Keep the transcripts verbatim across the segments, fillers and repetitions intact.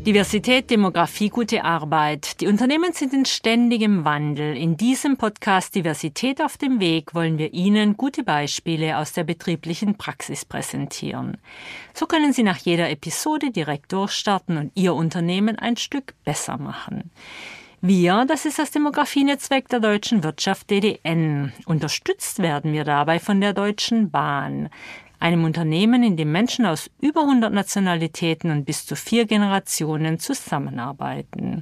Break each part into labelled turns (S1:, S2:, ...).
S1: Diversität, Demografie, gute Arbeit. Die Unternehmen sind in ständigem Wandel. In diesem Podcast Diversität auf dem Weg wollen wir Ihnen gute Beispiele aus der betrieblichen Praxis präsentieren. So können Sie nach jeder Episode direkt durchstarten und Ihr Unternehmen ein Stück besser machen. Wir, das ist das Demografienetzwerk der Deutschen Wirtschaft D D N. Unterstützt werden wir dabei von der Deutschen Bahn, einem Unternehmen, in dem Menschen aus über hundert Nationalitäten und bis zu vier Generationen zusammenarbeiten.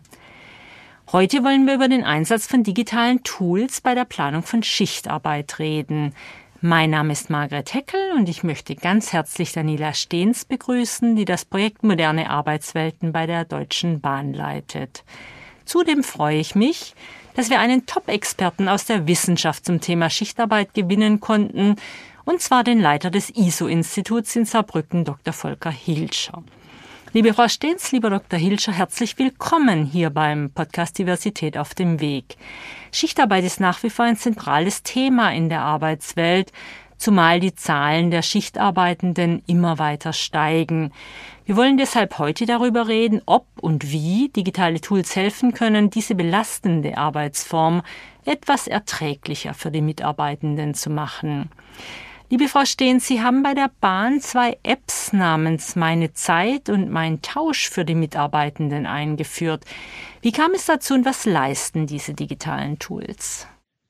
S1: Heute wollen wir über den Einsatz von digitalen Tools bei der Planung von Schichtarbeit reden. Mein Name ist Margret Heckel und ich möchte ganz herzlich Daniela Steens begrüßen, die das Projekt Moderne Arbeitswelten bei der Deutschen Bahn leitet. Zudem freue ich mich, dass wir einen Top-Experten aus der Wissenschaft zum Thema Schichtarbeit gewinnen konnten, und zwar den Leiter des I S O-Instituts in Saarbrücken, Doktor Volker Hilscher. Liebe Frau Steens, lieber Doktor Hilscher, herzlich willkommen hier beim Podcast Diversität auf dem Weg. Schichtarbeit ist nach wie vor ein zentrales Thema in der Arbeitswelt, zumal die Zahlen der Schichtarbeitenden immer weiter steigen. Wir wollen deshalb heute darüber reden, ob und wie digitale Tools helfen können, diese belastende Arbeitsform etwas erträglicher für die Mitarbeitenden zu machen. Liebe Frau Steens, Sie haben bei der Bahn zwei Apps namens Meine Zeit und Mein Tausch für die Mitarbeitenden eingeführt. Wie kam es dazu und was leisten diese digitalen Tools?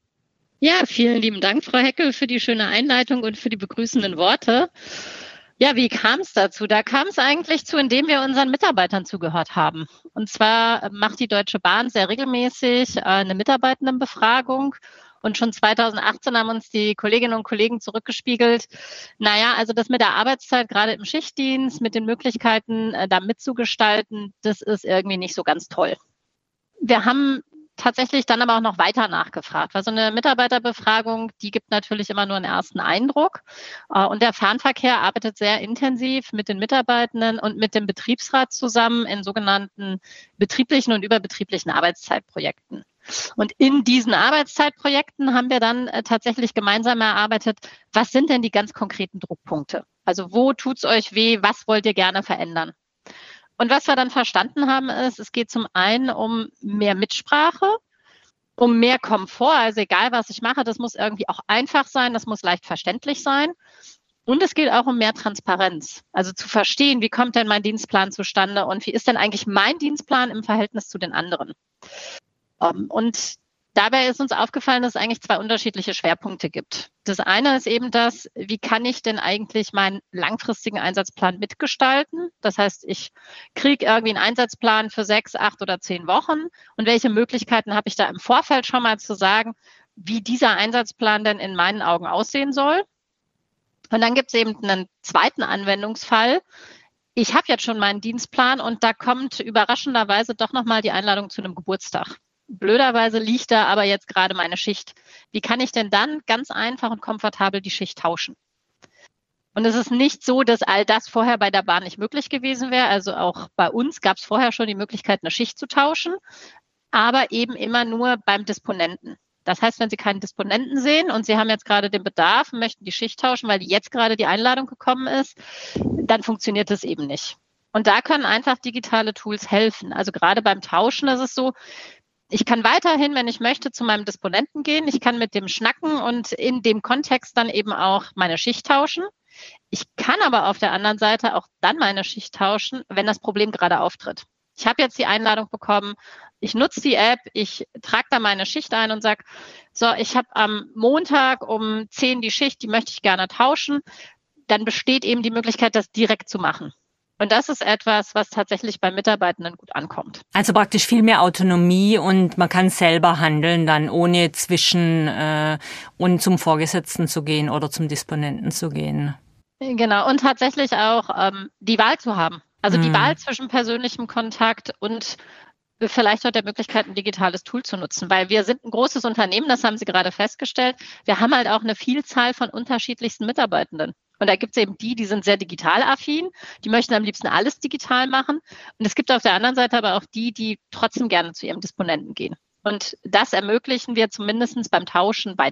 S2: Ja, vielen lieben Dank, Frau Heckel, für die schöne Einleitung und für die begrüßenden Worte. Ja, wie kam es dazu? Da kam es eigentlich zu, indem wir unseren Mitarbeitern zugehört haben. Und zwar macht die Deutsche Bahn sehr regelmäßig eine Mitarbeitendenbefragung. Und schon zweitausendachtzehn haben uns die Kolleginnen und Kollegen zurückgespiegelt. Naja, also das mit der Arbeitszeit, gerade im Schichtdienst, mit den Möglichkeiten, da mitzugestalten, das ist irgendwie nicht so ganz toll. Wir haben tatsächlich dann aber auch noch weiter nachgefragt, weil so eine Mitarbeiterbefragung, die gibt natürlich immer nur einen ersten Eindruck. Und der Fernverkehr arbeitet sehr intensiv mit den Mitarbeitenden und mit dem Betriebsrat zusammen in sogenannten betrieblichen und überbetrieblichen Arbeitszeitprojekten. Und in diesen Arbeitszeitprojekten haben wir dann äh, tatsächlich gemeinsam erarbeitet, was sind denn die ganz konkreten Druckpunkte? Also wo tut's euch weh? Was wollt ihr gerne verändern? Und was wir dann verstanden haben, ist, es geht zum einen um mehr Mitsprache, um mehr Komfort. Also egal, was ich mache, das muss irgendwie auch einfach sein, das muss leicht verständlich sein. Und es geht auch um mehr Transparenz. Also zu verstehen, wie kommt denn mein Dienstplan zustande und wie ist denn eigentlich mein Dienstplan im Verhältnis zu den anderen? Und dabei ist uns aufgefallen, dass es eigentlich zwei unterschiedliche Schwerpunkte gibt. Das eine ist eben das, wie kann ich denn eigentlich meinen langfristigen Einsatzplan mitgestalten? Das heißt, ich kriege irgendwie einen Einsatzplan für sechs, acht oder zehn Wochen. Und welche Möglichkeiten habe ich da im Vorfeld schon mal zu sagen, wie dieser Einsatzplan denn in meinen Augen aussehen soll? Und dann gibt es eben einen zweiten Anwendungsfall. Ich habe jetzt schon meinen Dienstplan und da kommt überraschenderweise doch nochmal die Einladung zu einem Geburtstag. Blöderweise liegt da aber jetzt gerade meine Schicht. Wie kann ich denn dann ganz einfach und komfortabel die Schicht tauschen? Und es ist nicht so, dass all das vorher bei der Bahn nicht möglich gewesen wäre. Also auch bei uns gab es vorher schon die Möglichkeit, eine Schicht zu tauschen, aber eben immer nur beim Disponenten. Das heißt, wenn Sie keinen Disponenten sehen und Sie haben jetzt gerade den Bedarf und möchten die Schicht tauschen, weil jetzt gerade die Einladung gekommen ist, dann funktioniert das eben nicht. Und da können einfach digitale Tools helfen. Also gerade beim Tauschen ist es so, ich kann weiterhin, wenn ich möchte, zu meinem Disponenten gehen. Ich kann mit dem schnacken und in dem Kontext dann eben auch meine Schicht tauschen. Ich kann aber auf der anderen Seite auch dann meine Schicht tauschen, wenn das Problem gerade auftritt. Ich habe jetzt die Einladung bekommen, ich nutze die App, ich trage da meine Schicht ein und sage, so, ich habe am Montag um zehn die Schicht, die möchte ich gerne tauschen. Dann besteht eben die Möglichkeit, das direkt zu machen. Und das ist etwas, was tatsächlich bei Mitarbeitenden gut ankommt.
S1: Also praktisch viel mehr Autonomie und man kann selber handeln, dann ohne zwischen äh, und zum Vorgesetzten zu gehen oder zum Disponenten zu gehen.
S2: Genau, und tatsächlich auch ähm, die Wahl zu haben. Also hm. die Wahl zwischen persönlichem Kontakt und vielleicht auch der Möglichkeit, ein digitales Tool zu nutzen. Weil wir sind ein großes Unternehmen, das haben Sie gerade festgestellt. Wir haben halt auch eine Vielzahl von unterschiedlichsten Mitarbeitenden. Und da gibt es eben die, die sind sehr digital affin, die möchten am liebsten alles digital machen. Und es gibt auf der anderen Seite aber auch die, die trotzdem gerne zu ihrem Disponenten gehen. Und das ermöglichen wir zumindest beim Tauschen weiterhin.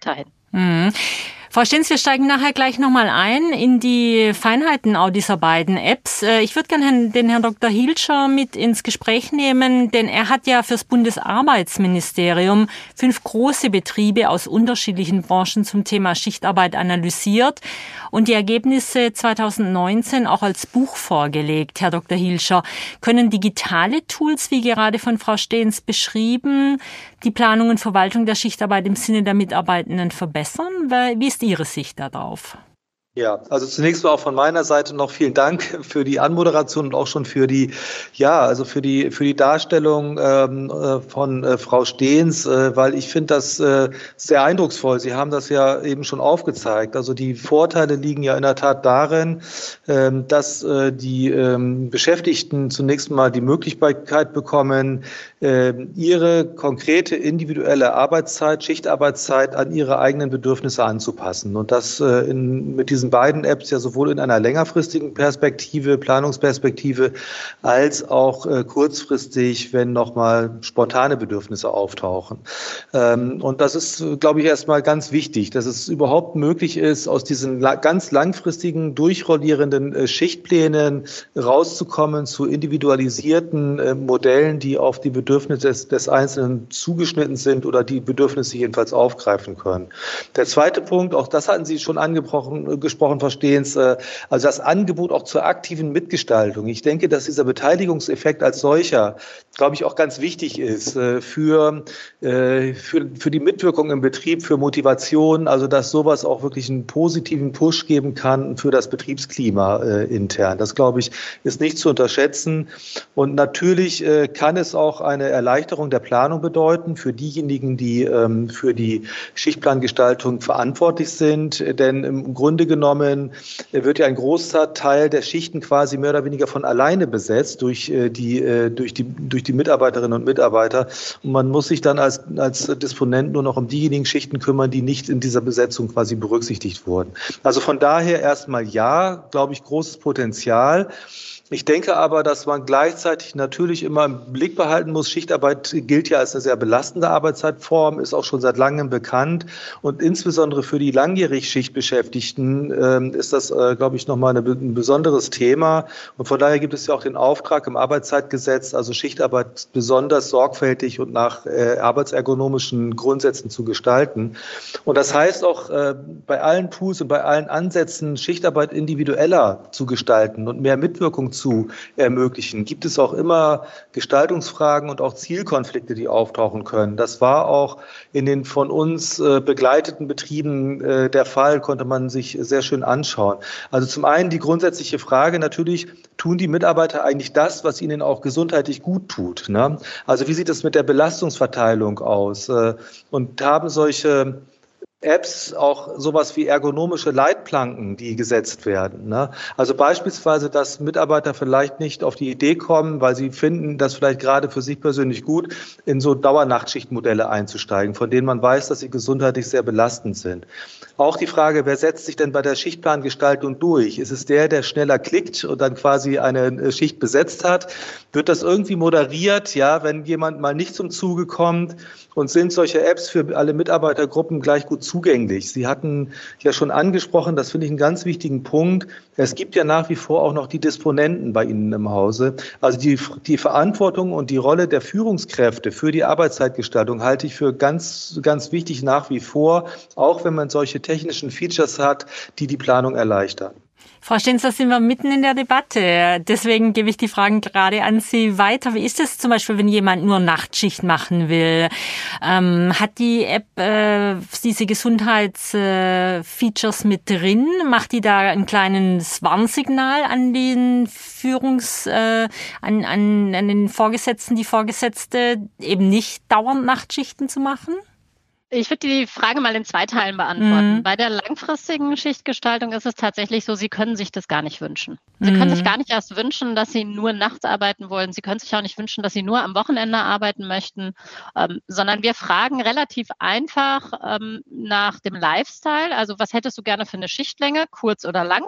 S1: Mhm. Frau Stenz, wir steigen nachher gleich nochmal ein in die Feinheiten auch dieser beiden Apps. Ich würde gerne den Herrn Doktor Hilscher mit ins Gespräch nehmen, denn er hat ja fürs Bundesarbeitsministerium fünf große Betriebe aus unterschiedlichen Branchen zum Thema Schichtarbeit analysiert und die Ergebnisse zweitausendneunzehn auch als Buch vorgelegt. Herr Doktor Hilscher, können digitale Tools, wie gerade von Frau Stenz beschrieben, die Planung und Verwaltung der Schichtarbeit im Sinne der Mitarbeitenden verbessern? Wie ist Ihre Sicht darauf?
S3: Ja, also zunächst mal auch von meiner Seite noch vielen Dank für die Anmoderation und auch schon für die, ja, also für die für die Darstellung ähm, von äh, Frau Stenz, äh, weil ich finde das äh, sehr eindrucksvoll. Sie haben das ja eben schon aufgezeigt. Also die Vorteile liegen ja in der Tat darin, ähm, dass äh, die ähm, Beschäftigten zunächst mal die Möglichkeit bekommen, äh, ihre konkrete individuelle Arbeitszeit, Schichtarbeitszeit an ihre eigenen Bedürfnisse anzupassen. Und das äh, in, mit diesen beiden Apps ja sowohl in einer längerfristigen Perspektive, Planungsperspektive, als auch äh, kurzfristig, wenn nochmal spontane Bedürfnisse auftauchen. Ähm, und das ist, glaube ich, erstmal ganz wichtig, dass es überhaupt möglich ist, aus diesen la- ganz langfristigen, durchrollierenden äh, Schichtplänen rauszukommen zu individualisierten äh, Modellen, die auf die Bedürfnisse des, des Einzelnen zugeschnitten sind oder die Bedürfnisse jedenfalls aufgreifen können. Der zweite Punkt, auch das hatten Sie schon angesprochen, gesprochen, verstehen es, also das Angebot auch zur aktiven Mitgestaltung. Ich denke, dass dieser Beteiligungseffekt als solcher, glaube ich, auch ganz wichtig ist für, für, für die Mitwirkung im Betrieb, für Motivation, also dass sowas auch wirklich einen positiven Push geben kann für das Betriebsklima äh, intern. Das, glaube ich, ist nicht zu unterschätzen. Und natürlich äh, kann es auch eine Erleichterung der Planung bedeuten für diejenigen, die ähm, für die Schichtplangestaltung verantwortlich sind. Denn im Grunde genommen wird ja ein großer Teil der Schichten quasi mehr oder weniger von alleine besetzt durch die, durch die, durch die Mitarbeiterinnen und Mitarbeiter. Und man muss sich dann als, als Disponent nur noch um diejenigen Schichten kümmern, die nicht in dieser Besetzung quasi berücksichtigt wurden. Also von daher erstmal ja, glaube ich, großes Potenzial. Ich denke aber, dass man gleichzeitig natürlich immer im Blick behalten muss, Schichtarbeit gilt ja als eine sehr belastende Arbeitszeitform, ist auch schon seit langem bekannt. Und insbesondere für die langjährig Schichtbeschäftigten äh, ist das, äh, glaube ich, nochmal eine, ein besonderes Thema. Und von daher gibt es ja auch den Auftrag im Arbeitszeitgesetz, also Schichtarbeit besonders sorgfältig und nach äh, arbeitsergonomischen Grundsätzen zu gestalten. Und das heißt auch, äh, bei allen Tools und bei allen Ansätzen, Schichtarbeit individueller zu gestalten und mehr Mitwirkung zu zu ermöglichen. Gibt es auch immer Gestaltungsfragen und auch Zielkonflikte, die auftauchen können. Das war auch in den von uns äh, begleiteten Betrieben äh, der Fall, konnte man sich sehr schön anschauen. Also zum einen die grundsätzliche Frage natürlich, tun die Mitarbeiter eigentlich das, was ihnen auch gesundheitlich gut tut? Ne? Also wie sieht es mit der Belastungsverteilung aus? Äh, und haben solche Apps auch sowas wie ergonomische Leitplanken, die gesetzt werden. Ne? Also beispielsweise, dass Mitarbeiter vielleicht nicht auf die Idee kommen, weil sie finden, das vielleicht gerade für sich persönlich gut, in so Dauernachtschichtmodelle einzusteigen, von denen man weiß, dass sie gesundheitlich sehr belastend sind. Auch die Frage, wer setzt sich denn bei der Schichtplangestaltung durch? Ist es der, der schneller klickt und dann quasi eine Schicht besetzt hat? Wird das irgendwie moderiert, ja, wenn jemand mal nicht zum Zuge kommt? Und sind solche Apps für alle Mitarbeitergruppen gleich gut zugänglich? Sie hatten ja schon angesprochen, das finde ich einen ganz wichtigen Punkt. Es gibt ja nach wie vor auch noch die Disponenten bei Ihnen im Hause. Also die, die Verantwortung und die Rolle der Führungskräfte für die Arbeitszeitgestaltung halte ich für ganz, ganz wichtig nach wie vor, auch wenn man solche technischen Features hat, die die Planung erleichtern.
S1: Frau Stenz, da sind wir mitten in der Debatte. Deswegen gebe ich die Fragen gerade an Sie weiter. Wie ist es zum Beispiel, wenn jemand nur Nachtschicht machen will? Ähm, hat die App äh, diese Gesundheitsfeatures äh, mit drin? Macht die da ein kleines Warnsignal an den Führungs, äh, an, an, an den Vorgesetzten, die Vorgesetzte, eben nicht dauernd Nachtschichten zu machen?
S2: Ich würde die Frage mal in zwei Teilen beantworten.
S1: Mhm.
S2: Bei der langfristigen Schichtgestaltung ist es tatsächlich so, Sie können sich das gar nicht wünschen. Sie mhm. können sich gar nicht erst wünschen, dass Sie nur nachts arbeiten wollen. Sie können sich auch nicht wünschen, dass Sie nur am Wochenende arbeiten möchten, ähm, sondern wir fragen relativ einfach ähm, nach dem Lifestyle. Also was hättest du gerne für eine Schichtlänge, kurz oder lang?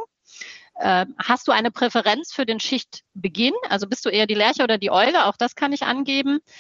S2: Äh, hast du eine Präferenz für den Schichtbeginn? Also bist du eher die Lerche oder die Eule? Auch das kann ich angeben.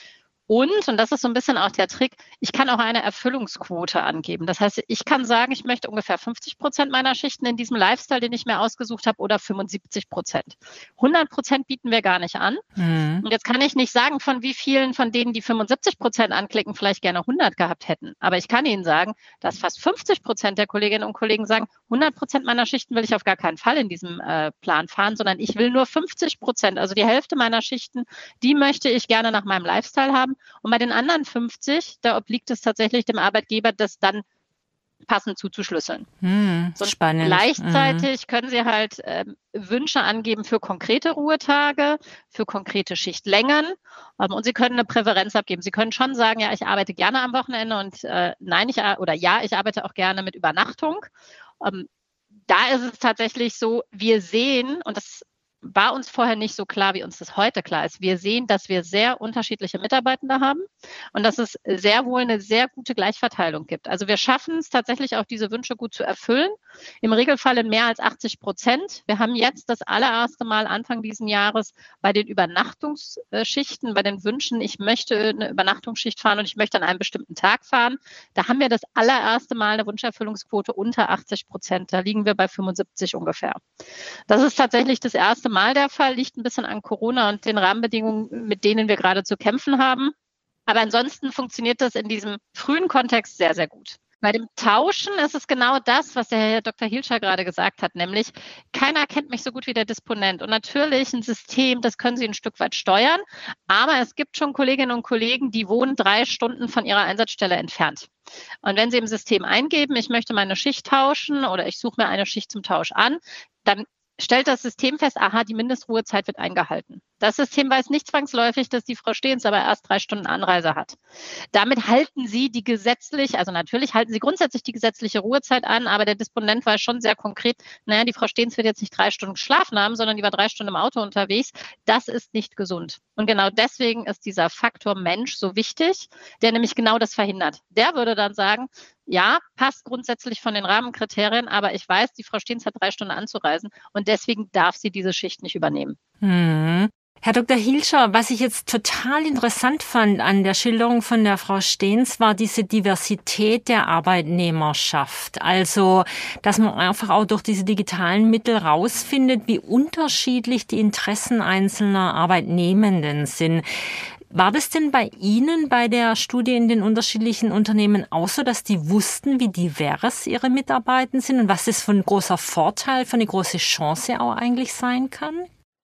S2: Und, und das ist so ein bisschen auch der Trick, ich kann auch eine Erfüllungsquote angeben. Das heißt, ich kann sagen, ich möchte ungefähr fünfzig Prozent meiner Schichten in diesem Lifestyle, den ich mir ausgesucht habe, oder fünfundsiebzig Prozent. hundert Prozent bieten wir gar nicht an. Mhm. Und jetzt kann ich nicht sagen, von wie vielen von denen, die fünfundsiebzig Prozent anklicken, vielleicht gerne hundert gehabt hätten. Aber ich kann Ihnen sagen, dass fast fünfzig Prozent der Kolleginnen und Kollegen sagen, hundert Prozent meiner Schichten will ich auf gar keinen Fall in diesem äh, Plan fahren, sondern ich will nur fünfzig Prozent, also die Hälfte meiner Schichten, die möchte ich gerne nach meinem Lifestyle haben. Und bei den anderen fünfzig, da obliegt es tatsächlich dem Arbeitgeber, das dann passend zuzuschlüsseln.
S1: Hm, spannend.
S2: Gleichzeitig hm. können Sie halt äh, Wünsche angeben für konkrete Ruhetage, für konkrete Schichtlängen ähm, und Sie können eine Präferenz abgeben. Sie können schon sagen, ja, ich arbeite gerne am Wochenende und äh, nein, ich oder ja, ich arbeite auch gerne mit Übernachtung. Ähm, da ist es tatsächlich so, wir sehen, und das war uns vorher nicht so klar, wie uns das heute klar ist. Wir sehen, dass wir sehr unterschiedliche Mitarbeitende haben und dass es sehr wohl eine sehr gute Gleichverteilung gibt. Also wir schaffen es tatsächlich auch, diese Wünsche gut zu erfüllen. Im Regelfall in mehr als achtzig Prozent. Wir haben jetzt das allererste Mal Anfang diesen Jahres bei den Übernachtungsschichten, bei den Wünschen, ich möchte eine Übernachtungsschicht fahren und ich möchte an einem bestimmten Tag fahren. Da haben wir das allererste Mal eine Wunscherfüllungsquote unter achtzig Prozent. Da liegen wir bei fünfundsiebzig ungefähr. Das ist tatsächlich das erste Mal der Fall, liegt ein bisschen an Corona und den Rahmenbedingungen, mit denen wir gerade zu kämpfen haben. Aber ansonsten funktioniert das in diesem frühen Kontext sehr, sehr gut. Bei dem Tauschen ist es genau das, was der Herr Doktor Hielscher gerade gesagt hat, nämlich keiner kennt mich so gut wie der Disponent. Und natürlich ein System, das können Sie ein Stück weit steuern, aber es gibt schon Kolleginnen und Kollegen, die wohnen drei Stunden von ihrer Einsatzstelle entfernt. Und wenn Sie im System eingeben, ich möchte meine Schicht tauschen oder ich suche mir eine Schicht zum Tausch an, dann stellt das System fest, aha, die Mindestruhezeit wird eingehalten. Das System weiß nicht zwangsläufig, dass die Frau Stehens aber erst drei Stunden Anreise hat. Damit halten Sie die gesetzlich, also natürlich halten Sie grundsätzlich die gesetzliche Ruhezeit an, aber der Disponent weiß schon sehr konkret, naja, die Frau Stehens wird jetzt nicht drei Stunden geschlafen haben, sondern die war drei Stunden im Auto unterwegs. Das ist nicht gesund. Und genau deswegen ist dieser Faktor Mensch so wichtig, der nämlich genau das verhindert. Der würde dann sagen, ja, passt grundsätzlich von den Rahmenkriterien, aber ich weiß, die Frau Stehens hat drei Stunden anzureisen und deswegen darf sie diese Schicht nicht übernehmen.
S1: Hm. Herr Doktor Hielscher, was ich jetzt total interessant fand an der Schilderung von der Frau Stehens, war diese Diversität der Arbeitnehmerschaft. Also, dass man einfach auch durch diese digitalen Mittel rausfindet, wie unterschiedlich die Interessen einzelner Arbeitnehmenden sind. War das denn bei Ihnen bei der Studie in den unterschiedlichen Unternehmen auch so, dass die wussten, wie divers Ihre Mitarbeiter sind und was das für ein großer Vorteil, für eine große Chance auch eigentlich sein kann?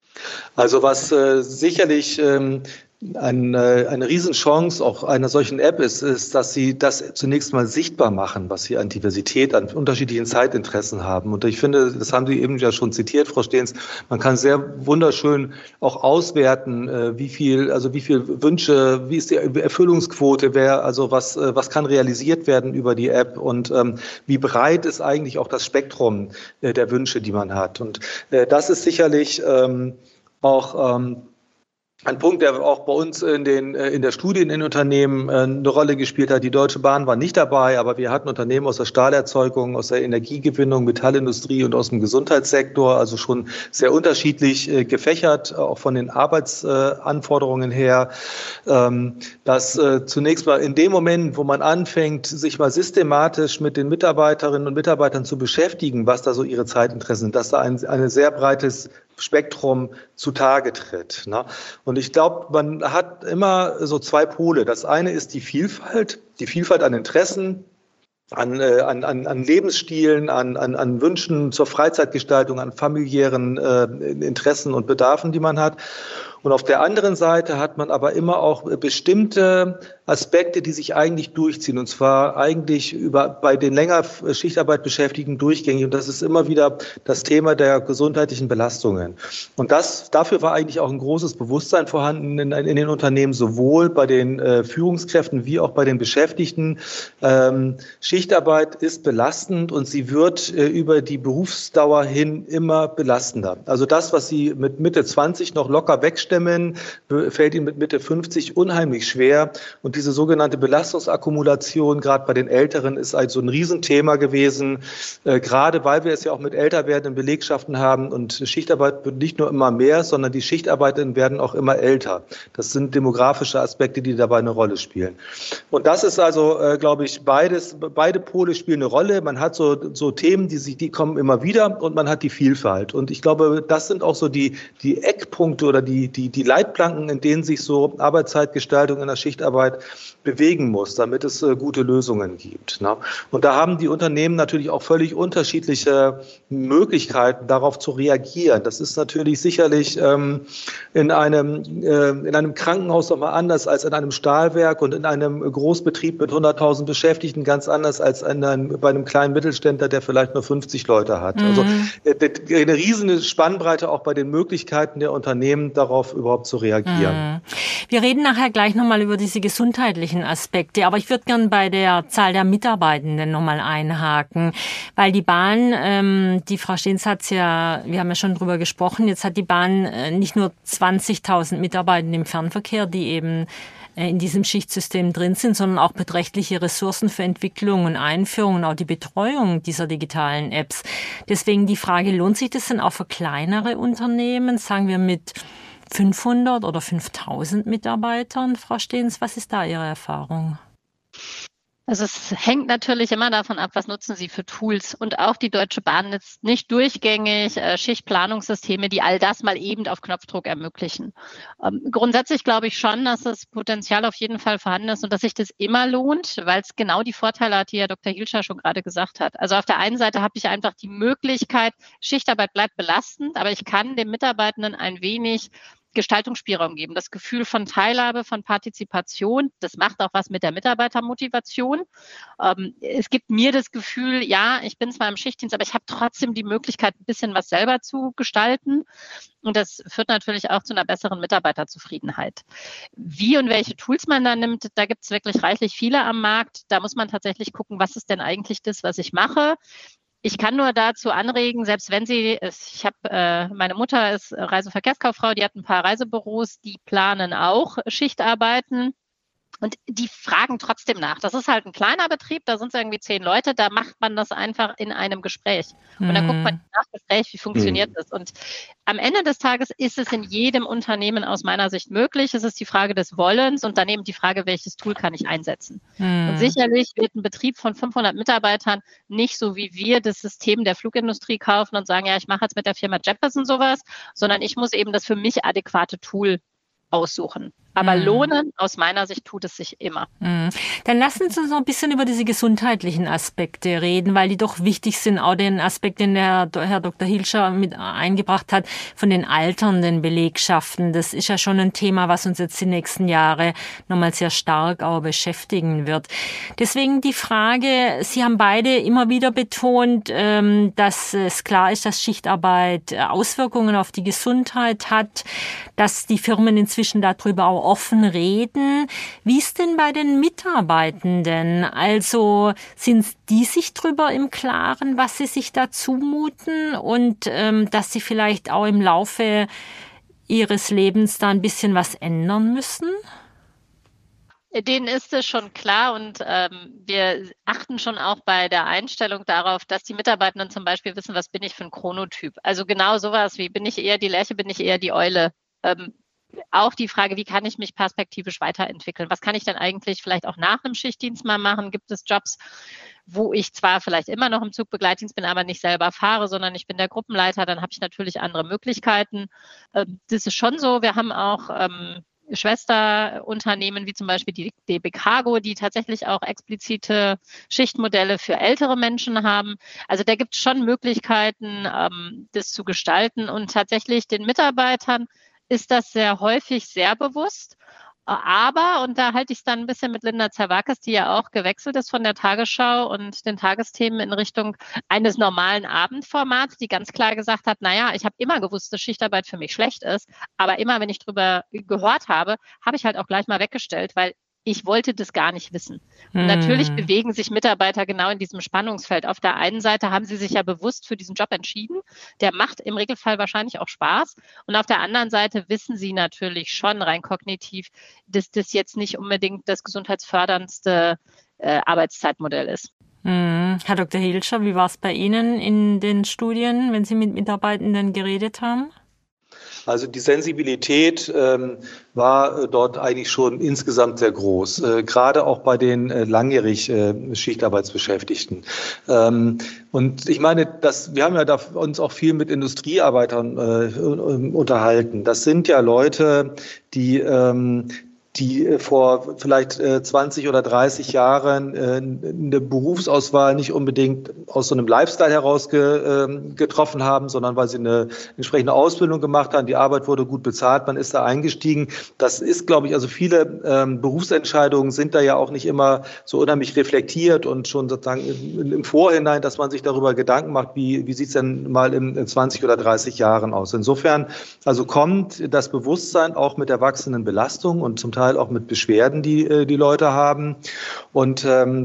S3: Also was äh, sicherlich ähm, ein, äh, eine Riesenchance auch einer solchen App ist, ist, dass sie das zunächst mal sichtbar machen, was sie an Diversität, an unterschiedlichen Zeitinteressen haben. Und ich finde, das haben Sie eben ja schon zitiert, Frau Stehens, man kann sehr wunderschön auch auswerten, äh, wie viel, also wie viel Wünsche, wie ist die Erfüllungsquote, wer, also was, äh, was kann realisiert werden über die App und ähm, wie breit ist eigentlich auch das Spektrum äh, der Wünsche, die man hat. Und äh, das ist sicherlich ähm, auch ähm, ein Punkt, der auch bei uns in den in der Studie in den Unternehmen eine Rolle gespielt hat. Die Deutsche Bahn war nicht dabei, aber wir hatten Unternehmen aus der Stahlerzeugung, aus der Energiegewinnung, Metallindustrie und aus dem Gesundheitssektor, also schon sehr unterschiedlich gefächert, auch von den Arbeitsanforderungen her. Dass zunächst mal in dem Moment, wo man anfängt, sich mal systematisch mit den Mitarbeiterinnen und Mitarbeitern zu beschäftigen, was da so ihre Zeitinteressen sind, dass da ein, ein sehr breites Spektrum zutage tritt. Ne? Und ich glaube, man hat immer so zwei Pole. Das eine ist die Vielfalt, die Vielfalt an Interessen, an, äh, an, an, an Lebensstilen, an, an, an Wünschen zur Freizeitgestaltung, an familiären äh, Interessen und Bedarfen, die man hat. Und auf der anderen Seite hat man aber immer auch bestimmte Aspekte, die sich eigentlich durchziehen, und zwar eigentlich über bei den länger Schichtarbeit Beschäftigten durchgängig. Und das ist immer wieder das Thema der gesundheitlichen Belastungen. Und das dafür war eigentlich auch ein großes Bewusstsein vorhanden in, in den Unternehmen, sowohl bei den äh, Führungskräften wie auch bei den Beschäftigten. Ähm, Schichtarbeit ist belastend und sie wird äh, über die Berufsdauer hin immer belastender. Also das, was Sie mit Mitte zwanzig noch locker wegstecken, stemmen, fällt ihnen mit Mitte fünfzig unheimlich schwer. Und diese sogenannte Belastungsakkumulation, gerade bei den Älteren, ist also ein Riesenthema gewesen, äh, gerade weil wir es ja auch mit älter werdenden Belegschaften haben. Und Schichtarbeit wird nicht nur immer mehr, sondern die Schichtarbeitenden werden auch immer älter. Das sind demografische Aspekte, die dabei eine Rolle spielen. Und das ist also, äh, glaube ich, beides, beide Pole spielen eine Rolle. Man hat so, so Themen, die sich, die kommen immer wieder, und man hat die Vielfalt. Und ich glaube, das sind auch so die, die Eckpunkte oder die, die, die Leitplanken, in denen sich so Arbeitszeitgestaltung in der Schichtarbeit bewegen muss, damit es äh, gute Lösungen gibt. Ne? Und da haben die Unternehmen natürlich auch völlig unterschiedliche Möglichkeiten, darauf zu reagieren. Das ist natürlich sicherlich ähm, in einem, äh, in einem Krankenhaus nochmal anders als in einem Stahlwerk und in einem Großbetrieb mit hunderttausend Beschäftigten ganz anders als in einem, bei einem kleinen Mittelständler, der vielleicht nur fünfzig Leute hat. Mhm. Also äh, eine riesige Spannbreite auch bei den Möglichkeiten der Unternehmen, darauf überhaupt zu reagieren.
S1: Mhm. Wir reden nachher gleich nochmal über diese gesundheitlichen Aspekte, aber ich würde gern bei der Zahl der Mitarbeitenden nochmal einhaken, weil die Bahn, ähm, die Frau Steens hat's ja, wir haben ja schon drüber gesprochen, jetzt hat die Bahn äh, nicht nur zwanzigtausend Mitarbeitende im Fernverkehr, die eben äh, in diesem Schichtsystem drin sind, sondern auch beträchtliche Ressourcen für Entwicklung und Einführung und auch die Betreuung dieser digitalen Apps. Deswegen die Frage, lohnt sich das denn auch für kleinere Unternehmen, sagen wir mit fünfhundert oder fünftausend Mitarbeitern? Frau Steens, was ist da Ihre Erfahrung?
S2: Also es hängt natürlich immer davon ab, was nutzen Sie für Tools. Und auch die Deutsche Bahn nutzt nicht durchgängig äh, Schichtplanungssysteme, die all das mal eben auf Knopfdruck ermöglichen. Ähm, grundsätzlich glaube ich schon, dass das Potenzial auf jeden Fall vorhanden ist und dass sich das immer lohnt, weil es genau die Vorteile hat, die Herr Doktor Hilscher schon gerade gesagt hat. Also auf der einen Seite habe ich einfach die Möglichkeit, Schichtarbeit bleibt belastend, aber ich kann dem Mitarbeitenden ein wenig Gestaltungsspielraum geben, das Gefühl von Teilhabe, von Partizipation, das macht auch was mit der Mitarbeitermotivation. Ähm, es gibt mir das Gefühl, ja, ich bin zwar im Schichtdienst, aber ich habe trotzdem die Möglichkeit, ein bisschen was selber zu gestalten. Und das führt natürlich auch zu einer besseren Mitarbeiterzufriedenheit. Wie und welche Tools man da nimmt, da gibt es wirklich reichlich viele am Markt. Da muss man tatsächlich gucken, was ist denn eigentlich das, was ich mache. Ich kann nur dazu anregen, selbst wenn Sie, ich habe, äh, meine Mutter ist Reiseverkehrskauffrau, die hat ein paar Reisebüros, die planen auch Schichtarbeiten. Und die fragen trotzdem nach. Das ist halt ein kleiner Betrieb, da sind es irgendwie zehn Leute, da macht man das einfach in einem Gespräch. Und dann guckt man nach Gespräch, wie funktioniert das? Und am Ende des Tages ist es in jedem Unternehmen aus meiner Sicht möglich. Es ist die Frage des Wollens und daneben die Frage, welches Tool kann ich einsetzen? Mhm. Und sicherlich wird ein Betrieb von fünfhundert Mitarbeitern nicht so wie wir das System der Flugindustrie kaufen und sagen, ja, ich mache jetzt mit der Firma Jeppesen sowas, sondern ich muss eben das für mich adäquate Tool aussuchen. Aber mm. lohnen, aus meiner Sicht, tut es sich immer.
S1: Mm. Dann lassen Sie uns noch ein bisschen über diese gesundheitlichen Aspekte reden, weil die doch wichtig sind. Auch den Aspekt, den der Herr Doktor Hilscher mit eingebracht hat, von den alternden Belegschaften. Das ist ja schon ein Thema, was uns jetzt die nächsten Jahre nochmal sehr stark auch beschäftigen wird. Deswegen die Frage, Sie haben beide immer wieder betont, dass es klar ist, dass Schichtarbeit Auswirkungen auf die Gesundheit hat, dass die Firmen inzwischen darüber auch offen reden. Wie ist denn bei den Mitarbeitenden? Also sind die sich drüber im Klaren, was sie sich da zumuten und ähm, dass sie vielleicht auch im Laufe ihres Lebens da ein bisschen was ändern müssen?
S2: Denen ist es schon klar und ähm, wir achten schon auch bei der Einstellung darauf, dass die Mitarbeitenden zum Beispiel wissen, was bin ich für ein Chronotyp. Also genau sowas wie, bin ich eher die Lerche, bin ich eher die Eule. Ähm, Auch die Frage, wie kann ich mich perspektivisch weiterentwickeln? Was kann ich denn eigentlich vielleicht auch nach einem Schichtdienst mal machen? Gibt es Jobs, wo ich zwar vielleicht immer noch im Zugbegleitdienst bin, aber nicht selber fahre, sondern ich bin der Gruppenleiter, dann habe ich natürlich andere Möglichkeiten. Das ist schon so. Wir haben auch ähm, Schwesterunternehmen wie zum Beispiel die D B Cargo, die tatsächlich auch explizite Schichtmodelle für ältere Menschen haben. Also da gibt es schon Möglichkeiten, ähm, das zu gestalten und tatsächlich den Mitarbeitern ist das sehr häufig sehr bewusst. Aber, und da halte ich es dann ein bisschen mit Linda Zerwakis, die ja auch gewechselt ist von der Tagesschau und den Tagesthemen in Richtung eines normalen Abendformats, die ganz klar gesagt hat, naja, ich habe immer gewusst, dass Schichtarbeit für mich schlecht ist, aber immer, wenn ich drüber gehört habe, habe ich halt auch gleich mal weggestellt, weil ich wollte das gar nicht wissen. Und natürlich bewegen sich Mitarbeiter genau in diesem Spannungsfeld. Auf der einen Seite haben sie sich ja bewusst für diesen Job entschieden. Der macht im Regelfall wahrscheinlich auch Spaß. Und auf der anderen Seite wissen sie natürlich schon rein kognitiv, dass das jetzt nicht unbedingt das gesundheitsförderndste äh, Arbeitszeitmodell ist.
S1: Hm. Herr Doktor Hilscher, wie war es bei Ihnen in den Studien, wenn Sie mit Mitarbeitenden geredet haben?
S3: Also die Sensibilität ähm, war äh, dort eigentlich schon insgesamt sehr groß, äh, gerade auch bei den äh, langjährig äh, Schichtarbeitsbeschäftigten. Ähm, und ich meine, das, wir haben ja da uns auch viel mit Industriearbeitern äh, unterhalten. Das sind ja Leute, die ähm, die vor vielleicht zwanzig oder dreißig Jahren eine Berufsauswahl nicht unbedingt aus so einem Lifestyle heraus getroffen haben, sondern weil sie eine entsprechende Ausbildung gemacht haben. Die Arbeit wurde gut bezahlt, man ist da eingestiegen. Das ist, glaube ich, also viele Berufsentscheidungen sind da ja auch nicht immer so unheimlich reflektiert und schon sozusagen im Vorhinein, dass man sich darüber Gedanken macht, wie, wie sieht es denn mal in zwanzig oder dreißig Jahren aus. Insofern also kommt das Bewusstsein auch mit der wachsenden Belastung und zum Teil auch mit Beschwerden, die die Leute haben. Und ähm,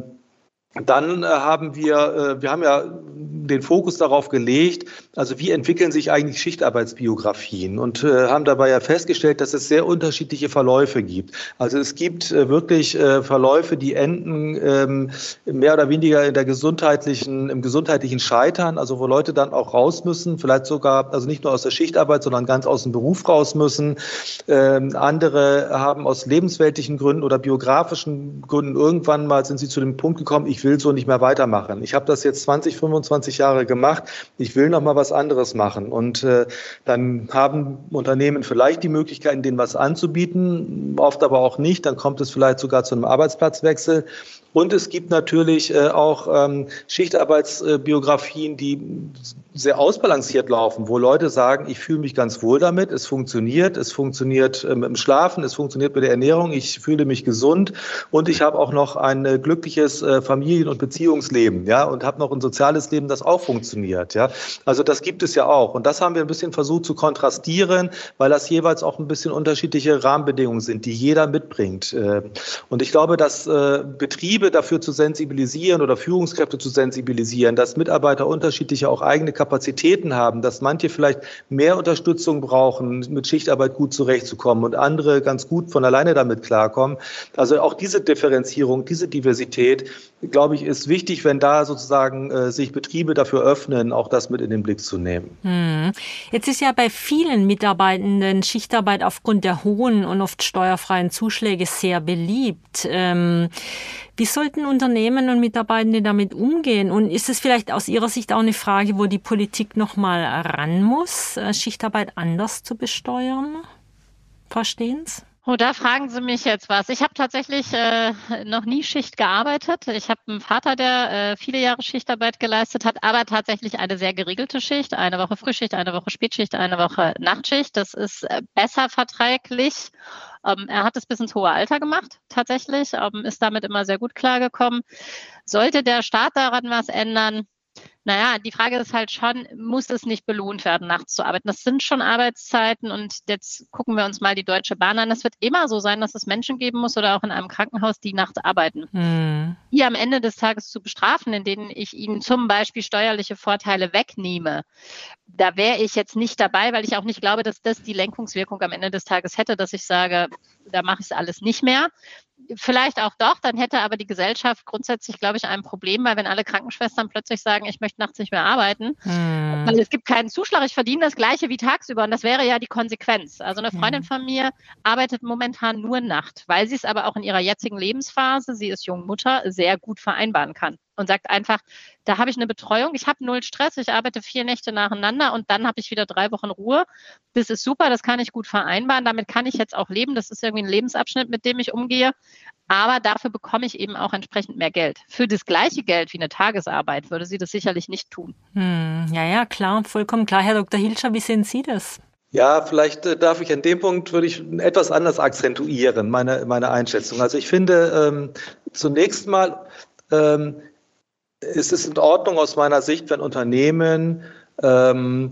S3: dann äh, haben wir, äh, wir haben ja den Fokus darauf gelegt, also wie entwickeln sich eigentlich Schichtarbeitsbiografien und äh, haben dabei ja festgestellt, dass es sehr unterschiedliche Verläufe gibt. Also es gibt äh, wirklich äh, Verläufe, die enden ähm, mehr oder weniger in der gesundheitlichen, im gesundheitlichen Scheitern, also wo Leute dann auch raus müssen, vielleicht sogar, also nicht nur aus der Schichtarbeit, sondern ganz aus dem Beruf raus müssen. Ähm, andere haben aus lebensweltlichen Gründen oder biografischen Gründen irgendwann mal sind sie zu dem Punkt gekommen, ich will so nicht mehr weitermachen. Ich habe das jetzt zwanzig, fünfundzwanzig Jahre gemacht. Ich will noch mal was anderes machen. Und äh, dann haben Unternehmen vielleicht die Möglichkeit, denen was anzubieten, oft aber auch nicht. Dann kommt es vielleicht sogar zu einem Arbeitsplatzwechsel. Und es gibt natürlich äh, auch ähm, Schichtarbeitsbiografien, die sehr ausbalanciert laufen, wo Leute sagen, ich fühle mich ganz wohl damit, es funktioniert, es funktioniert ähm, im Schlafen, es funktioniert mit der Ernährung, ich fühle mich gesund und ich habe auch noch ein äh, glückliches äh, Familien- und Beziehungsleben, ja, und habe noch ein soziales Leben, das auch funktioniert, ja. Also das gibt es ja auch. Und das haben wir ein bisschen versucht zu kontrastieren, weil das jeweils auch ein bisschen unterschiedliche Rahmenbedingungen sind, die jeder mitbringt. Äh, und ich glaube, dass äh, Betriebe dafür zu sensibilisieren oder Führungskräfte zu sensibilisieren, dass Mitarbeiter unterschiedliche auch eigene Kapazitäten haben, dass manche vielleicht mehr Unterstützung brauchen, mit Schichtarbeit gut zurechtzukommen und andere ganz gut von alleine damit klarkommen. Also auch diese Differenzierung, diese Diversität, glaube ich, ist wichtig, wenn da sozusagen äh, sich Betriebe dafür öffnen, auch das mit in den Blick zu nehmen.
S1: Hm. Jetzt ist ja bei vielen Mitarbeitenden Schichtarbeit aufgrund der hohen und oft steuerfreien Zuschläge sehr beliebt. Ähm, Wie sollten Unternehmen und Mitarbeitende damit umgehen? Und ist es vielleicht aus Ihrer Sicht auch eine Frage, wo die Politik noch mal ran muss, Schichtarbeit anders zu besteuern? Verstehen Sie?
S2: Oh, da fragen Sie mich jetzt was. Ich habe tatsächlich äh, noch nie Schicht gearbeitet. Ich habe einen Vater, der äh, viele Jahre Schichtarbeit geleistet hat, aber tatsächlich eine sehr geregelte Schicht. Eine Woche Frühschicht, eine Woche Spätschicht, eine Woche Nachtschicht. Das ist äh, besser verträglich. Ähm, er hat es bis ins hohe Alter gemacht, tatsächlich. Ähm, ist damit immer sehr gut klargekommen. Sollte der Staat daran was ändern? Naja, die Frage ist halt schon, muss es nicht belohnt werden, nachts zu arbeiten? Das sind schon Arbeitszeiten und jetzt gucken wir uns mal die Deutsche Bahn an. Es wird immer so sein, dass es Menschen geben muss oder auch in einem Krankenhaus, die nachts arbeiten. Hm. Die am Ende des Tages zu bestrafen, in denen ich ihnen zum Beispiel steuerliche Vorteile wegnehme, da wäre ich jetzt nicht dabei, weil ich auch nicht glaube, dass das die Lenkungswirkung am Ende des Tages hätte, dass ich sage, da mache ich es alles nicht mehr. Vielleicht auch doch, dann hätte aber die Gesellschaft grundsätzlich, glaube ich, ein Problem, weil wenn alle Krankenschwestern plötzlich sagen, ich möchte nachts nicht mehr arbeiten, hm. weil es gibt keinen Zuschlag, ich verdiene das Gleiche wie tagsüber und das wäre ja die Konsequenz. Also eine Freundin hm. von mir arbeitet momentan nur Nacht, weil sie es aber auch in ihrer jetzigen Lebensphase, sie ist Jungmutter, sehr gut vereinbaren kann. Und sagt einfach, da habe ich eine Betreuung, ich habe null Stress, ich arbeite vier Nächte nacheinander und dann habe ich wieder drei Wochen Ruhe. Das ist super, das kann ich gut vereinbaren, damit kann ich jetzt auch leben. Das ist irgendwie ein Lebensabschnitt, mit dem ich umgehe. Aber dafür bekomme ich eben auch entsprechend mehr Geld. Für das gleiche Geld wie eine Tagesarbeit würde sie das sicherlich nicht tun.
S1: Hm, ja, ja, klar, vollkommen klar. Herr Doktor Hilscher, wie sehen Sie das?
S3: Ja, vielleicht äh, darf ich an dem Punkt, würde ich etwas anders akzentuieren, meine, meine Einschätzung. Also ich finde, ähm, zunächst mal, ähm, es ist in Ordnung aus meiner Sicht, wenn Unternehmen ähm,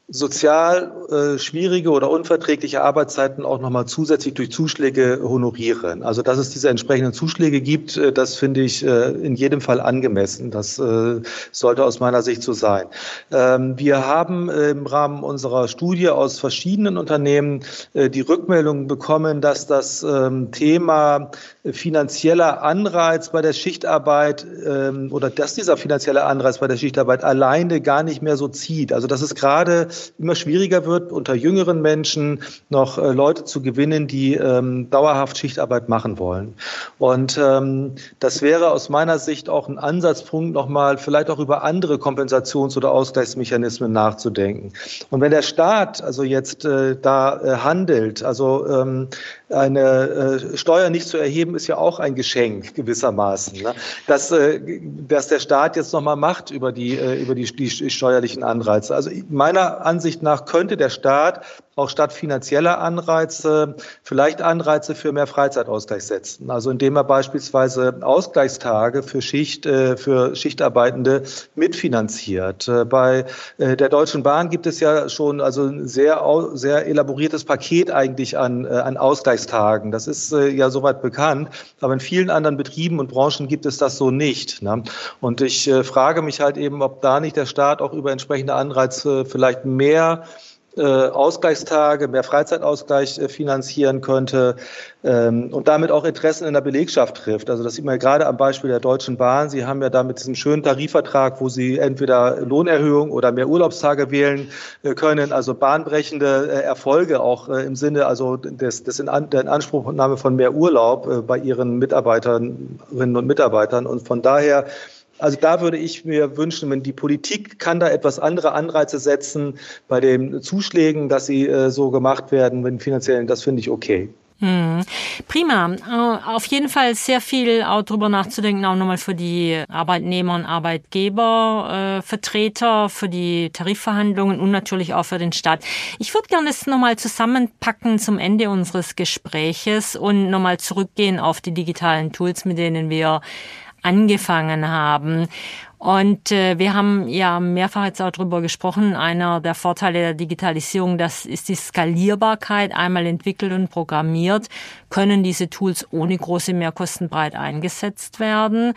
S3: sozial äh, schwierige oder unverträgliche Arbeitszeiten auch nochmal zusätzlich durch Zuschläge honorieren. Also dass es diese entsprechenden Zuschläge gibt, äh, das finde ich äh, in jedem Fall angemessen. Das äh, sollte aus meiner Sicht so sein. Ähm, wir haben äh, im Rahmen unserer Studie aus verschiedenen Unternehmen äh, die Rückmeldung bekommen, dass das ähm, Thema finanzieller Anreiz bei der Schichtarbeit ähm, oder dass dieser finanzielle Anreiz bei der Schichtarbeit alleine gar nicht mehr so zieht. Also dass es gerade immer schwieriger wird, unter jüngeren Menschen noch äh, Leute zu gewinnen, die ähm, dauerhaft Schichtarbeit machen wollen. Und ähm, das wäre aus meiner Sicht auch ein Ansatzpunkt, nochmal vielleicht auch über andere Kompensations- oder Ausgleichsmechanismen nachzudenken. Und wenn der Staat also jetzt äh, da äh, handelt, also ähm, eine äh, Steuer nicht zu erheben, ist ja auch ein Geschenk gewissermaßen. Ne? Dass, äh, dass der Staat jetzt nochmal macht über die, äh, über die, die steuerlichen Anreize. Also meiner Ansicht nach könnte der Staat auch statt finanzieller Anreize vielleicht Anreize für mehr Freizeitausgleich setzen. Also indem er beispielsweise Ausgleichstage für Schicht, äh, für Schichtarbeitende mitfinanziert. Äh, bei äh, der Deutschen Bahn gibt es ja schon also ein sehr, sehr elaboriertes Paket eigentlich an, äh, an Ausgleichstagen. Das ist äh, ja soweit bekannt, aber in vielen anderen Betrieben und Branchen gibt es das so nicht. Ne? Und ich äh, frage mich halt eben, ob da nicht der Staat auch über entsprechende Anreize vielleicht mehr Ausgleichstage, mehr Freizeitausgleich finanzieren könnte ähm, und damit auch Interessen in der Belegschaft trifft. Also das sieht man ja gerade am Beispiel der Deutschen Bahn. Sie haben ja da mit diesem schönen Tarifvertrag, wo Sie entweder Lohnerhöhung oder mehr Urlaubstage wählen können, also bahnbrechende Erfolge auch im Sinne also des, des in, der Inanspruchnahme von mehr Urlaub bei Ihren Mitarbeiterinnen und Mitarbeitern. Und von daher Also da würde ich mir wünschen, wenn die Politik kann da etwas andere Anreize setzen bei den Zuschlägen, dass sie äh, so gemacht werden, wenn finanziellen, das finde ich okay.
S1: Hm. Prima. Auf jeden Fall sehr viel auch drüber nachzudenken, auch nochmal für die Arbeitnehmer und Arbeitgeber, äh, Vertreter, für die Tarifverhandlungen und natürlich auch für den Staat. Ich würde gerne es nochmal zusammenpacken zum Ende unseres Gespräches und nochmal zurückgehen auf die digitalen Tools, mit denen wir angefangen haben. Und äh, wir haben ja mehrfach jetzt auch drüber gesprochen. Einer der Vorteile der Digitalisierung, das ist die Skalierbarkeit. Einmal entwickelt und programmiert, können diese Tools ohne große Mehrkosten breit eingesetzt werden.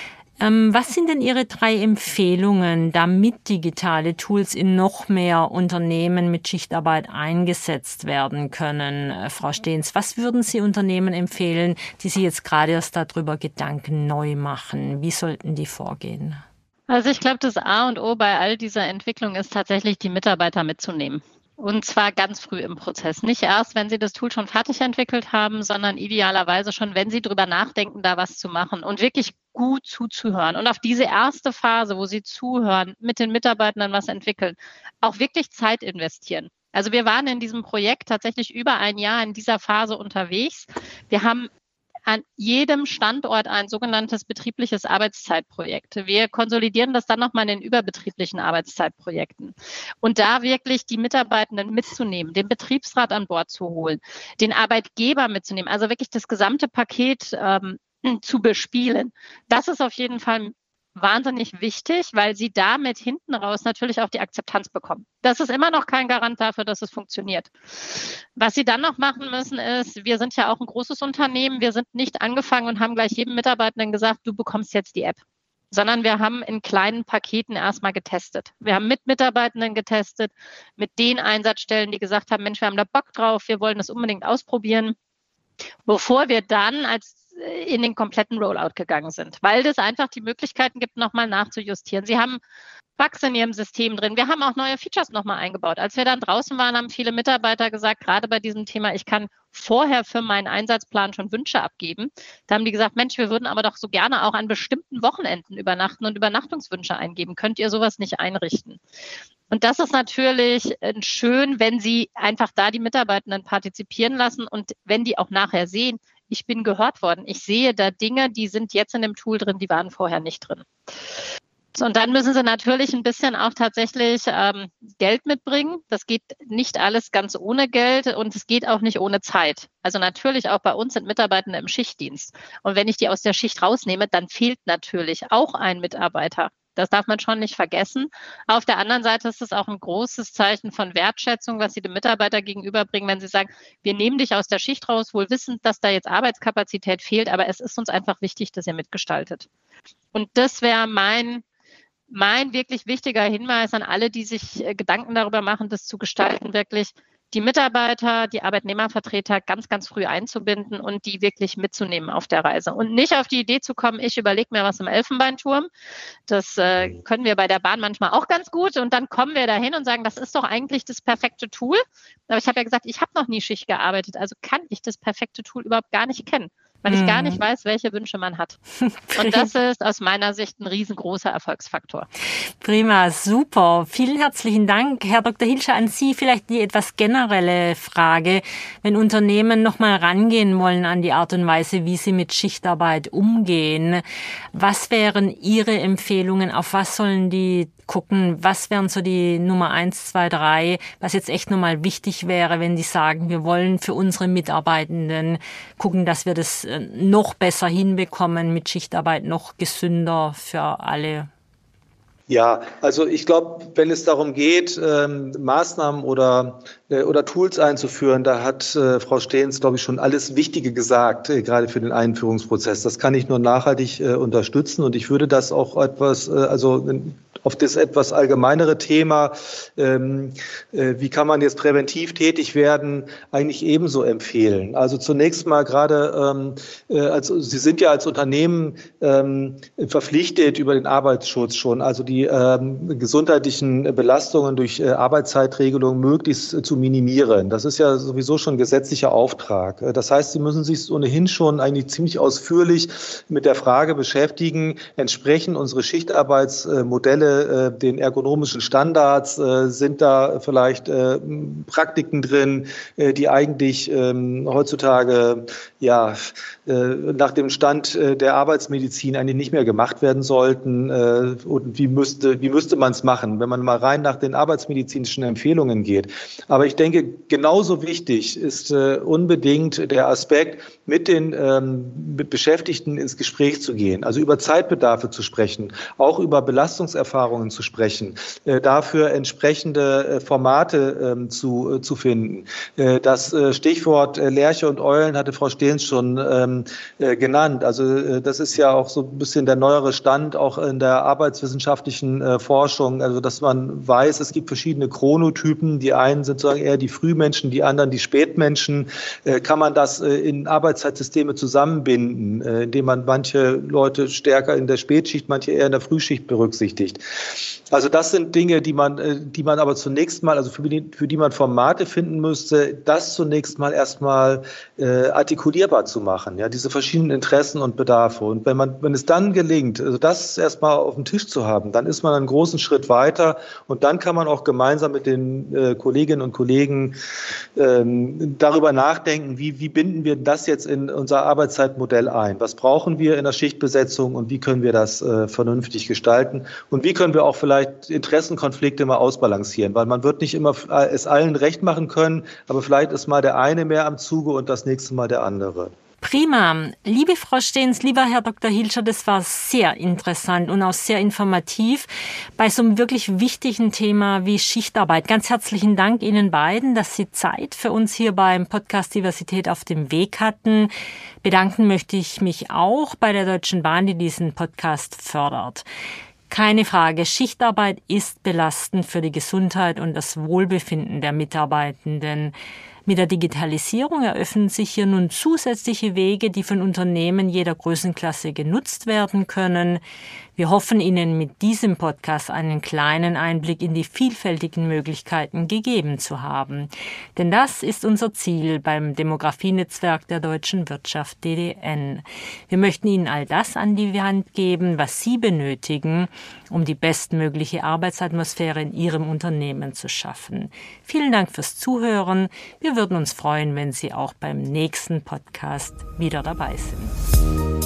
S1: Ähm, was sind denn Ihre drei Empfehlungen, damit digitale Tools in noch mehr Unternehmen mit Schichtarbeit eingesetzt werden können, äh, Frau Steens? Was würden Sie Unternehmen empfehlen, die sich jetzt gerade erst darüber Gedanken neu machen? Wie sollten die vorgehen?
S2: Also ich glaube, das A und O bei all dieser Entwicklung ist tatsächlich, die Mitarbeiter mitzunehmen. Und zwar ganz früh im Prozess. Nicht erst, wenn Sie das Tool schon fertig entwickelt haben, sondern idealerweise schon, wenn Sie drüber nachdenken, da was zu machen und wirklich gut zuzuhören. Und auf diese erste Phase, wo Sie zuhören, mit den Mitarbeitern was entwickeln, auch wirklich Zeit investieren. Also wir waren in diesem Projekt tatsächlich über ein Jahr in dieser Phase unterwegs. Wir haben an jedem Standort ein sogenanntes betriebliches Arbeitszeitprojekt. Wir konsolidieren das dann nochmal in den überbetrieblichen Arbeitszeitprojekten. Und da wirklich die Mitarbeitenden mitzunehmen, den Betriebsrat an Bord zu holen, den Arbeitgeber mitzunehmen, also wirklich das gesamte Paket ähm, zu bespielen. Das ist auf jeden Fall wahnsinnig wichtig, weil sie damit hinten raus natürlich auch die Akzeptanz bekommen. Das ist immer noch kein Garant dafür, dass es funktioniert. Was sie dann noch machen müssen ist, wir sind ja auch ein großes Unternehmen, wir sind nicht angefangen und haben gleich jedem Mitarbeitenden gesagt, du bekommst jetzt die App, sondern wir haben in kleinen Paketen erstmal getestet. Wir haben mit Mitarbeitenden getestet, mit den Einsatzstellen, die gesagt haben, Mensch, wir haben da Bock drauf, wir wollen das unbedingt ausprobieren, bevor wir dann als in den kompletten Rollout gegangen sind, weil das einfach die Möglichkeiten gibt, nochmal nachzujustieren. Sie haben Bugs in Ihrem System drin. Wir haben auch neue Features nochmal eingebaut. Als wir dann draußen waren, haben viele Mitarbeiter gesagt, gerade bei diesem Thema, ich kann vorher für meinen Einsatzplan schon Wünsche abgeben. Da haben die gesagt, Mensch, wir würden aber doch so gerne auch an bestimmten Wochenenden übernachten und Übernachtungswünsche eingeben. Könnt ihr sowas nicht einrichten? Und das ist natürlich schön, wenn Sie einfach da die Mitarbeitenden partizipieren lassen und wenn die auch nachher sehen, ich bin gehört worden. Ich sehe da Dinge, die sind jetzt in dem Tool drin, die waren vorher nicht drin. So, und dann müssen Sie natürlich ein bisschen auch tatsächlich ähm, Geld mitbringen. Das geht nicht alles ganz ohne Geld und es geht auch nicht ohne Zeit. Also natürlich auch bei uns sind Mitarbeitende im Schichtdienst. Und wenn ich die aus der Schicht rausnehme, dann fehlt natürlich auch ein Mitarbeiter. Das darf man schon nicht vergessen. Auf der anderen Seite ist es auch ein großes Zeichen von Wertschätzung, was Sie dem Mitarbeiter gegenüberbringen, wenn Sie sagen, wir nehmen dich aus der Schicht raus, wohl wissend, dass da jetzt Arbeitskapazität fehlt, aber es ist uns einfach wichtig, dass ihr mitgestaltet. Und das wäre mein, mein wirklich wichtiger Hinweis an alle, die sich Gedanken darüber machen, das zu gestalten, wirklich die Mitarbeiter, die Arbeitnehmervertreter ganz, ganz früh einzubinden und die wirklich mitzunehmen auf der Reise. Und nicht auf die Idee zu kommen, ich überlege mir was im Elfenbeinturm. Das äh, können wir bei der Bahn manchmal auch ganz gut. Und dann kommen wir dahin und sagen, das ist doch eigentlich das perfekte Tool. Aber ich habe ja gesagt, ich habe noch nie Schicht gearbeitet, also kann ich das perfekte Tool überhaupt gar nicht kennen, weil ich gar nicht weiß, welche Wünsche man hat. Und das ist aus meiner Sicht ein riesengroßer Erfolgsfaktor.
S1: Prima, super. Vielen herzlichen Dank. Herr Doktor Hilscher, an Sie vielleicht die etwas generelle Frage. Wenn Unternehmen nochmal rangehen wollen an die Art und Weise, wie sie mit Schichtarbeit umgehen, was wären Ihre Empfehlungen? Auf was sollen die gucken? Was wären so die Nummer eins, zwei, drei, was jetzt echt nochmal wichtig wäre, wenn die sagen, wir wollen für unsere Mitarbeitenden gucken, dass wir das noch besser hinbekommen mit Schichtarbeit, noch gesünder für alle?
S3: Ja, also ich glaube, wenn es darum geht, ähm, Maßnahmen oder äh, oder Tools einzuführen, da hat äh, Frau Stehns, glaube ich, schon alles Wichtige gesagt, äh, gerade für den Einführungsprozess. Das kann ich nur nachhaltig äh, unterstützen und ich würde das auch etwas, äh, also auf das etwas allgemeinere Thema, ähm, äh, wie kann man jetzt präventiv tätig werden, eigentlich ebenso empfehlen. Also zunächst mal gerade, ähm, äh, also Sie sind ja als Unternehmen ähm, verpflichtet über den Arbeitsschutz schon, also die ähm, gesundheitlichen Belastungen durch äh, Arbeitszeitregelungen möglichst äh, zu minimieren. Das ist ja sowieso schon gesetzlicher Auftrag. Das heißt, Sie müssen sich ohnehin schon eigentlich ziemlich ausführlich mit der Frage beschäftigen, entsprechen unsere Schichtarbeitsmodelle äh, den ergonomischen Standards, äh, sind da vielleicht äh, Praktiken drin, äh, die eigentlich äh, heutzutage ja äh, nach dem Stand äh, der Arbeitsmedizin eigentlich nicht mehr gemacht werden sollten, äh, und wie müsste, wie müsste man es machen, wenn man mal rein nach den arbeitsmedizinischen Empfehlungen geht. Aber ich denke, genauso wichtig ist äh, unbedingt der Aspekt, mit den ähm, mit Beschäftigten ins Gespräch zu gehen, also über Zeitbedarfe zu sprechen, auch über Belastungserfahrungen zu sprechen, äh, dafür entsprechende äh, Formate äh, zu, äh, zu finden. Äh, das äh, Stichwort äh, Lerche und Eulen hatte Frau Stehns schon ähm, äh, genannt. Also äh, das ist ja auch so ein bisschen der neuere Stand, auch in der arbeitswissenschaftlichen äh, Forschung, also dass man weiß, es gibt verschiedene Chronotypen. Die einen sind sozusagen eher die Frühmenschen, die anderen die Spätmenschen. Äh, kann man das äh, in Arbeitszeitsysteme zusammenbinden, äh, indem man manche Leute stärker in der Spätschicht, manche eher in der Frühschicht berücksichtigt? Also das sind Dinge, die man, äh, die man aber zunächst mal, also für die, für die man Formate finden müsste, das zunächst mal erstmal äh, artikulierbar zu machen, ja, diese verschiedenen Interessen und Bedarfe. Und wenn man, wenn es dann gelingt, also das erstmal auf dem Tisch zu haben, dann ist man einen großen Schritt weiter und dann kann man auch gemeinsam mit den äh, Kolleginnen und Kollegen ähm, darüber nachdenken, wie, wie binden wir das jetzt in unser Arbeitszeitmodell ein? Was brauchen wir in der Schichtbesetzung und wie können wir das äh, vernünftig gestalten? Und wie können wir auch vielleicht Interessenkonflikte mal ausbalancieren? Weil man wird nicht immer es allen recht machen können, aber vielleicht ist mal der eine mehr am Zuge und das nächste Mal der andere.
S1: Prima. Liebe Frau Stehns, lieber Herr Doktor Hilscher, das war sehr interessant und auch sehr informativ bei so einem wirklich wichtigen Thema wie Schichtarbeit. Ganz herzlichen Dank Ihnen beiden, dass Sie Zeit für uns hier beim Podcast Diversität auf dem Weg hatten. Bedanken möchte ich mich auch bei der Deutschen Bahn, die diesen Podcast fördert. Keine Frage, Schichtarbeit ist belastend für die Gesundheit und das Wohlbefinden der Mitarbeitenden. Mit der Digitalisierung eröffnen sich hier nun zusätzliche Wege, die von Unternehmen jeder Größenklasse genutzt werden können. Wir hoffen, Ihnen mit diesem Podcast einen kleinen Einblick in die vielfältigen Möglichkeiten gegeben zu haben. Denn das ist unser Ziel beim Demografienetzwerk der deutschen Wirtschaft D D N. Wir möchten Ihnen all das an die Hand geben, was Sie benötigen, um die bestmögliche Arbeitsatmosphäre in Ihrem Unternehmen zu schaffen. Vielen Dank fürs Zuhören. Wir würden uns freuen, wenn Sie auch beim nächsten Podcast wieder dabei sind.